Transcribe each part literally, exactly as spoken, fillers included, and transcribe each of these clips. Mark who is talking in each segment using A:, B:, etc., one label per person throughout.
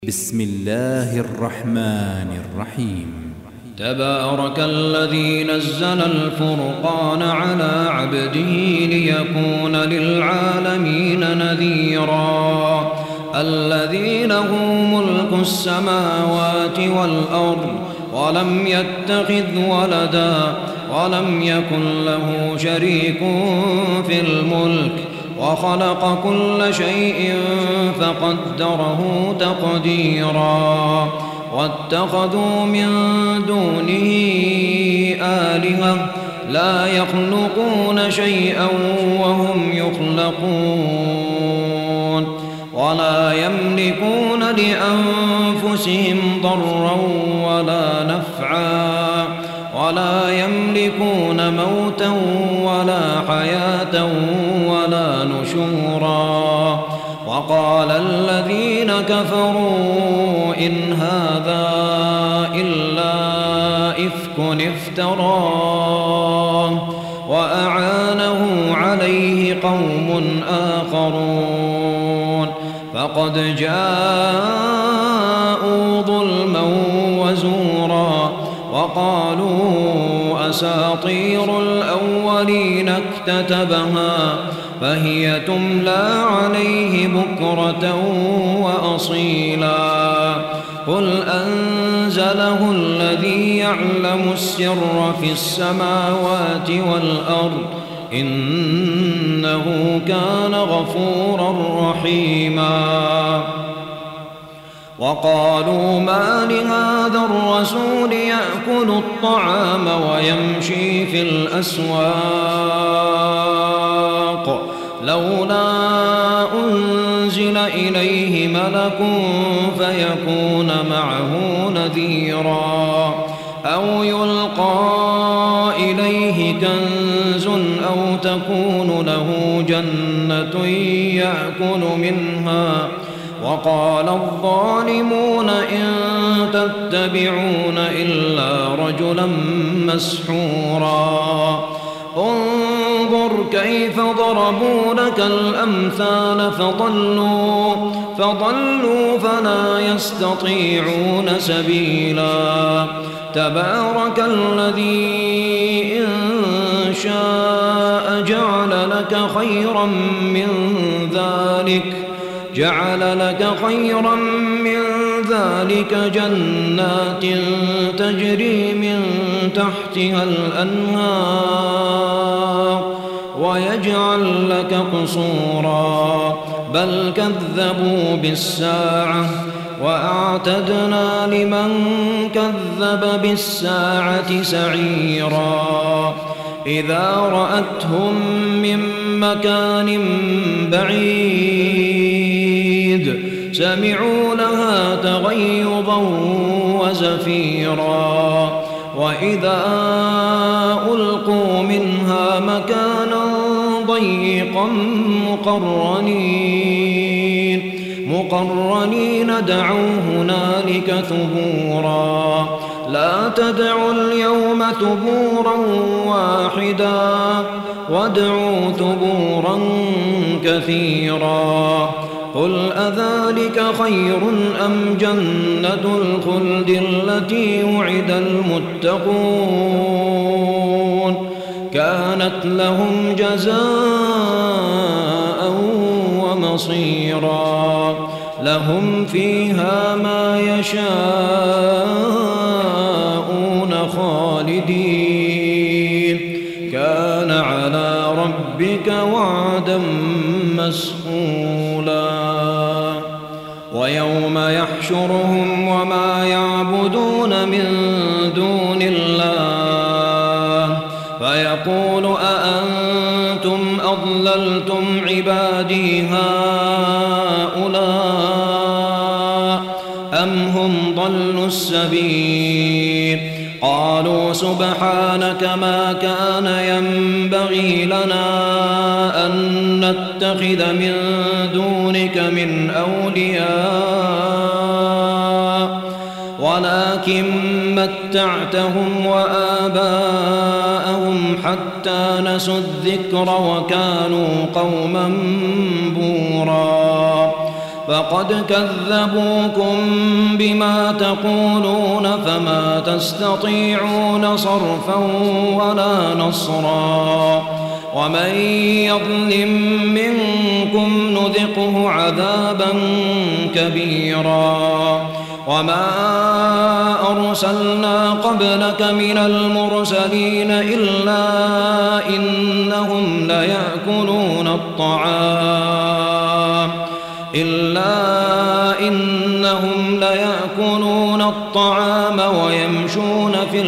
A: بسم الله الرحمن الرحيم.
B: تبارك الذي نزل الفرقان على عبده ليكون للعالمين نذيرا. الذي له ملك السماوات والأرض ولم يتخذ ولدا ولم يكن له شريك في الملك وخلق كل شيء فقدره تقديرا. واتخذوا من دونه آلهة لا يخلقون شيئا وهم يخلقون ولا يملكون لأنفسهم ضرا ولا نفعا ولا يملكون موتا ولا حياة ولا نشورا. وقال الذين كفروا إن هذا إلا إفك افتراه وأعانه عليه قوم آخرون فقد جاءوا ظلما وزورا. وقالوا أساطير الأولين اكتتبها فهي تملى عليه بكرة وأصيلا. قل أنزله الذي يعلم السر في السماوات والأرض إنه كان غفورا رحيما. وقالوا ما لهذا الرسول يأكل الطعام ويمشي في الأسواق لولا أنزل إليه ملك فيكون معه نذيرا أو يلقى إليه كنز أو تكون له جنة يأكل منها. وقال الظالمون إن تتبعون إلا رجلا مسحورا. انظر كيف ضربوا لك الأمثال فضلوا فضلوا فلا يستطيعون سبيلا. تبارك الذي إن شاء جعل لك خيرا من ذلك جعل لك خيرا من ذلك جنات تجري من تحتها الأنهار ويجعل لك قصورا بل كذبوا بالساعة وأعتدنا لمن كذب بالساعة سعيرا. إذا رأتهم من مكان بعيد سمعوا لها تغيظا وزفيرا. وإذا ألقوا منها مكانا ضيقا مقرنين مقرنين دعوا هنالك ثبورا. لا تدعوا اليوم ثبورا واحدا وادعوا ثبورا كثيرا. قل أذلك خير أم جنة الخلد التي وعد المتقون كانت لهم جزاء ومصيرا. لهم فيها ما يشاءون خالدين كان على ربك وعدا مسئولا. ويوم يحشرهم وما يعبدون من دون الله فيقول أأنتم أضللتم عبادي هؤلاء أم هم ضلوا السبيل. قالوا سبحانك ما كان ينبغي لنا أن نتخذ من دونك من أولياء ولكن متعتهم وآباءهم حتى نسوا الذكر وكانوا قوما بورا. فقد كذبوكم بما تقولون فما تستطيعون صرفا ولا نصرا ومن يظلم منكم نذقه عذابا كبيرا وما أرسلنا قبلك من المرسلين إلا إنهم ليأكلون الطعام إلا إنهم ليأكلون الطعام ويمشون في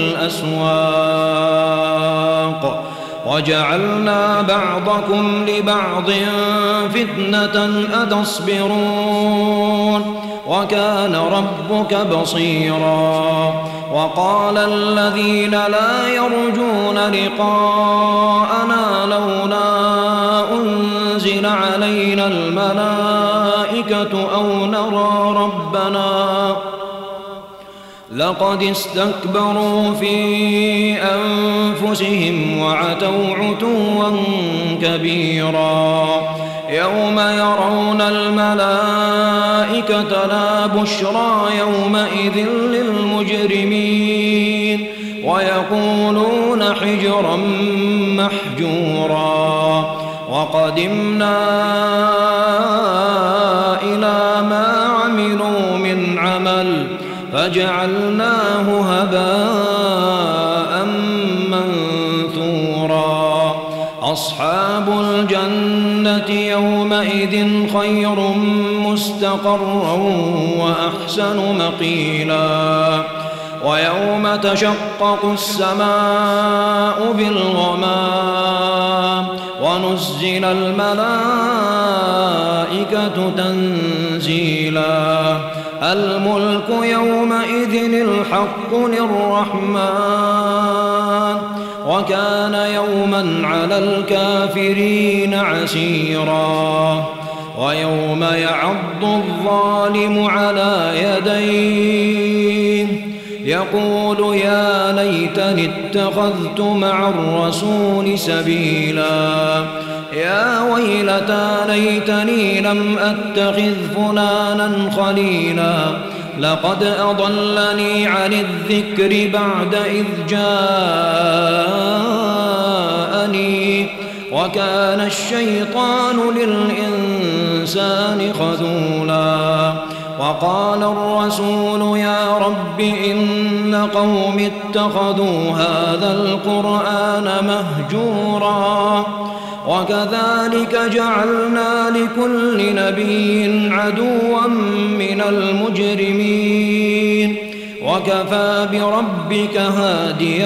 B: الأسواق وجعلنا بعضكم لبعض فتنة أتصبرون وكان ربك بصيرا وقال الذين لا يرجون لقاءنا لولا أنزل علينا الملائكة أو نرى ربنا لقد استكبروا في أنفسهم وعتوا عتوا كبيرا يوم يرون الملائكة لا بشرى يومئذ للمجرمين ويقولون حجرا محجورا وقدمنا إلى ما عملوا من عمل فجعلناه هباء منثورا أصحاب الجنة يومئذ خير مستقرا وأحسن مقيلا ويوم تشقق السماء بالغمام ونزل الملائكة تنزيلا الملك يومئذ الحق للرحمن وكان يوما على الكافرين عسيرا ويوم يعض الظالم على يديه يقول يا ليتني اتخذت مع الرسول سبيلا يا ويلتى ليتني لم أتخذ فلانا خليلا لقد أضلني عن الذكر بعد إذ جاءني وكان الشيطان للإنسان خذولا وقال الرسول يا رب إن قوم اتخذوا هذا القرآن مهجورا وكذلك جعلنا لكل نبي عدوا من المجرمين وكفى بربك هاديا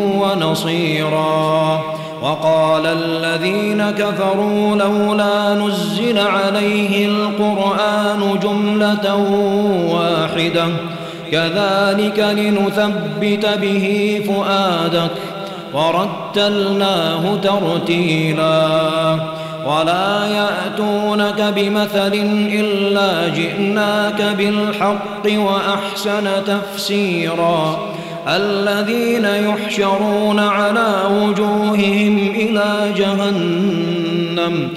B: ونصيرا وقال الذين كفروا لولا نزل عليه القرآن جملة واحدة كذلك لنثبت به فؤادك ورتلناه ترتيلا ولا يأتونك بمثل إلا جئناك بالحق وأحسن تفسيرا الذين يحشرون على وجوههم إلى جهنم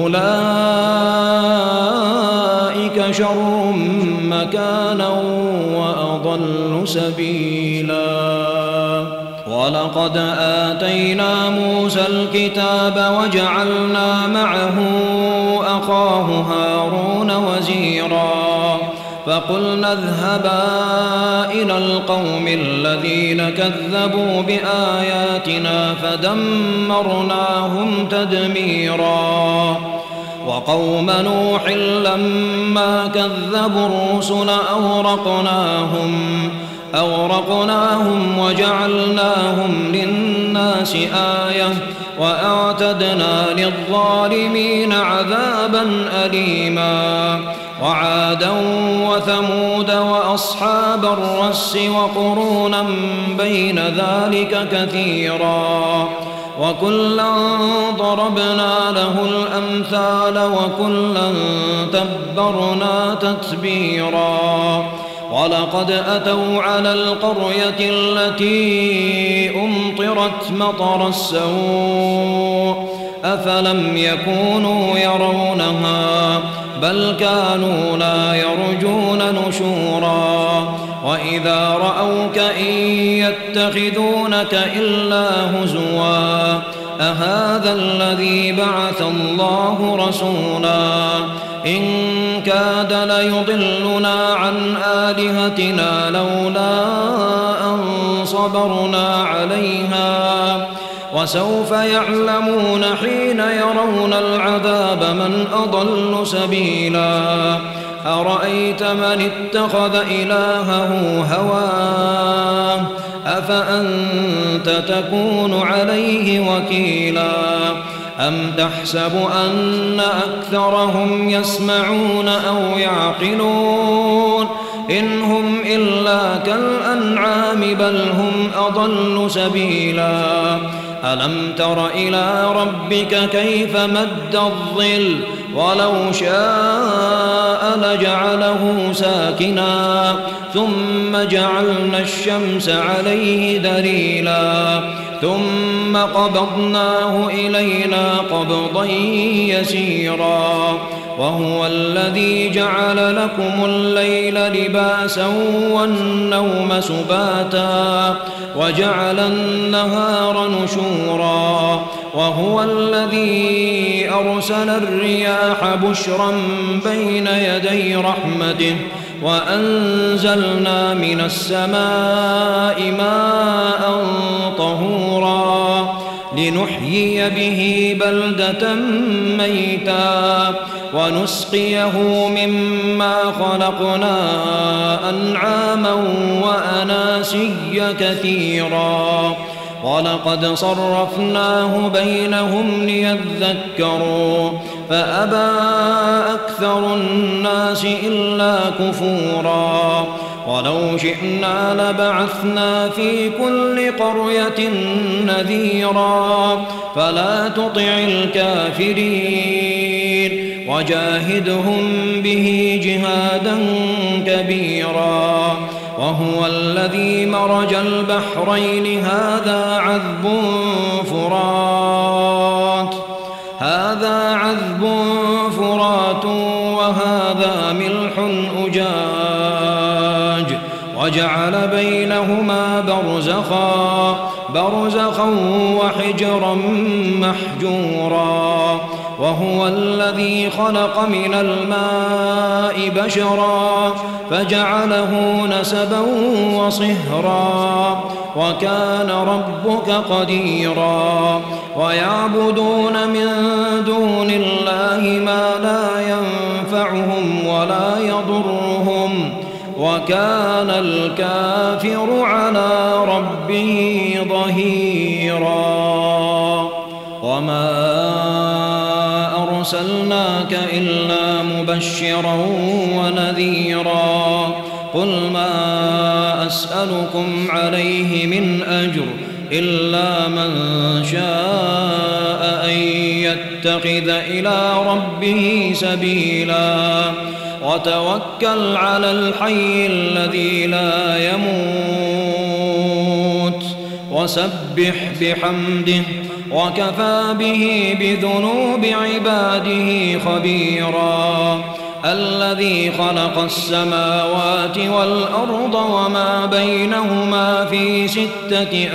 B: أولئك شر مكانا وأضل سبيلا ولقد آتينا موسى الكتاب وجعلنا معه أخاه هارون وزيرا فقلنا اذهبا إلى القوم الذين كذبوا بآياتنا فدمرناهم تدميرا وقوم نوح لما كذبوا الرسل أغرقناهم أغرقناهم وجعلناهم للناس آية وأعتدنا للظالمين عذابا أليما وعادا وثمود وأصحاب الرس وقرونا بين ذلك كثيرا وكلا ضربنا له الأمثال وكلا تبرنا تتبيرا ولقد أتوا على القرية التي أمطرت مطر السوء أفلم يكونوا يرونها بل كانوا لا يرجون نشورا وإذا رأوك إن يتخذونك إلا هزوا أهذا الذي بعث الله رسولا إن كاد ليضلنا عن آلهتنا لولا أن صبرنا عليها وسوف يعلمون حين يرون العذاب من أضل سبيلا أرأيت من اتخذ إلهه هواه أفأنت تكون عليه وكيلا أم تحسب أن أكثرهم يسمعون أو يعقلون إن هم إلا كالأنعام بل هم أضل سبيلا ألم تر إلى ربك كيف مد الظل ولو شاء لجعله ساكنا ثم جعلنا الشمس عليه دليلا ثم قبضناه إلينا قبضا يسيرا وهو الذي جعل لكم الليل لباسا والنوم سباتا وجعل النهار نشورا وهو الذي أرسل الرياح بشرا بين يدي رحمته وأنزلنا من السماء ماء طهورا لنحيي به بلدة ميتا ونسقيه مما خلقنا أنعاما وأناسيا كثيرا ولقد صرفناه بينهم ليذكروا فأبى أكثر الناس إلا كفورا ولو شئنا لبعثنا في كل قرية نذيرا فلا تطع الكافرين وجاهدهم به جهادا كبيرا وهو الذي مرج البحرين هذا عذب فرات هذا عذب فرات وهذا ملح أجاج وجعل بينهما برزخا برزخا وحجرا محجورا وهو الذي خلق من الماء بشرا فجعله نسبا وصهرا وكان ربك قديرا ويعبدون من دون الله ما لا ينفعهم ولا يضرهم وكان الكافر على ربه ظهيرا وما أرسلناك إلا مبشرا ونذيرا قل ما أسألكم عليه من أجر إلا من شاء أن يتخذ إلى ربه سبيلا وتوكل على الحي الذي لا يموت وسبح بحمده وكفى به بذنوب عباده خبيرا الذي خلق السماوات والأرض وما بينهما في ستة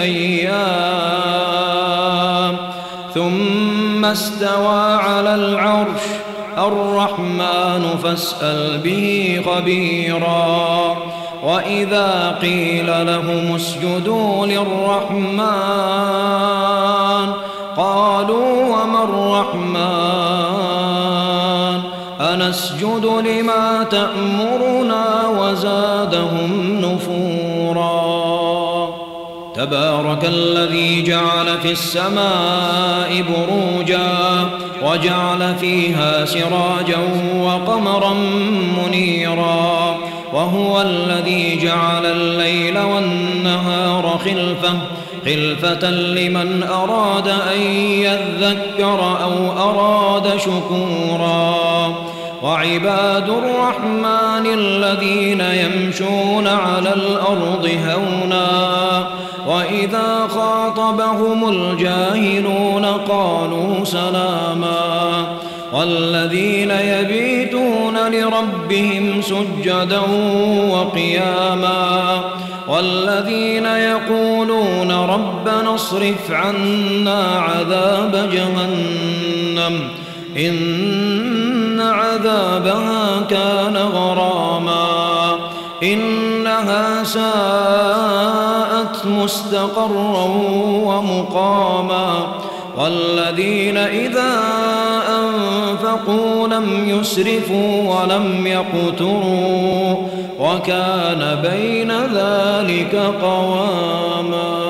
B: أيام ثم استوى على العرش الرحمن فاسأل به خبيرا وإذا قيل لهم اسجدوا للرحمن قالوا وما الرحمن أنسجد لما تأمرنا وزادهم نفورا تبارك الذي جعل في السماء بروجا وجعل فيها سراجا وقمرا منيرا وهو الذي جعل الليل والنهار خلفة خلفة لمن أراد أن يذكر أو أراد شكورا وعباد الرحمن الذين يمشون على الأرض هونا وإذا خاطبهم الجاهلون قالوا سلاما والذين يبيتون لربهم سجدا وقياما والذين يقولون ربنا اصرف عنا عذاب جهنم إن عذابها كان غراما إنها ساءت مستقرا ومقاما والذين إذا أنفقوا لم يسرفوا ولم يقتروا وكان بين ذلك قواما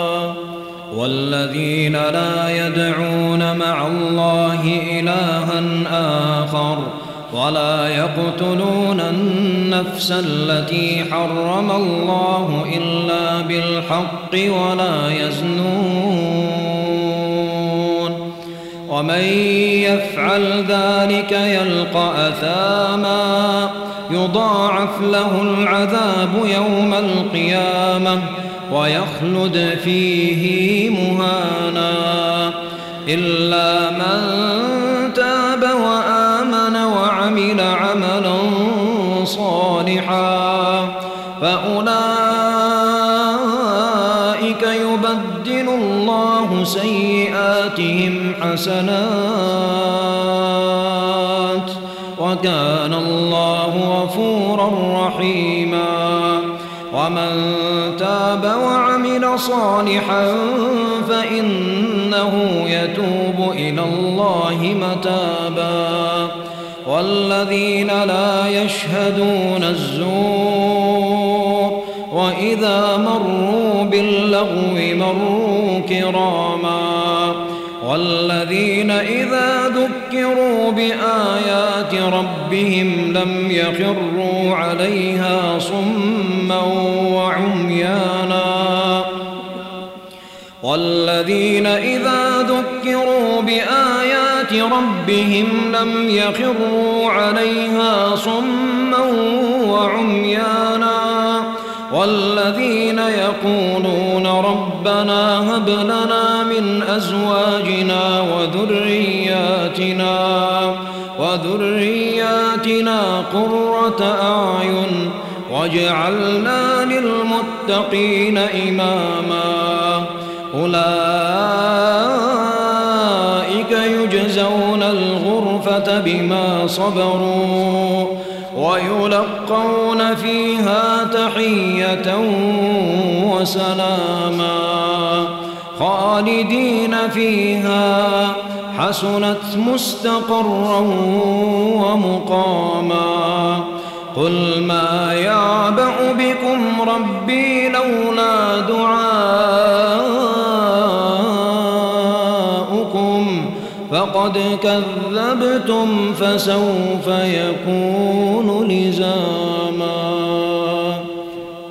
B: والذين لا يدعون مع الله إلها آخر ولا يقتلون النفس التي حرم الله إلا بالحق ولا يزنون ومن يفعل ذلك يلقى أثاما يضاعف له العذاب يوم القيامة ويخلد فيه مهانا إلا من تاب وآمن وعمل عملا صالحا فأولئك يبدل الله سيئاتهم حسنات وكان الله غفورا رحيما ومن تاب وعمل صالحا فإنه يتوب إلى الله متابا والذين لا يشهدون الزور وإذا مروا باللغو مروا كراما والذين إذا ذكروا بآيات ربهم لم يخروا عليها صما وعميانا والذين إذا ذكروا بآيات ربهم لم يخروا عليها صما وعميانا والذين يقولون ربنا هب لنا من أزواجنا وذرياتنا وذرياتنا قرة أعين واجعلنا للمتقين إماما أولئك يجزون الغرفة بما صبروا ويلقون فيها تحية وسلاما خالدين فيها حسنت مستقرا ومقاما قل ما يعبأ بكم ربي لولا دعاؤكم فقد كذبتم فسوف يكون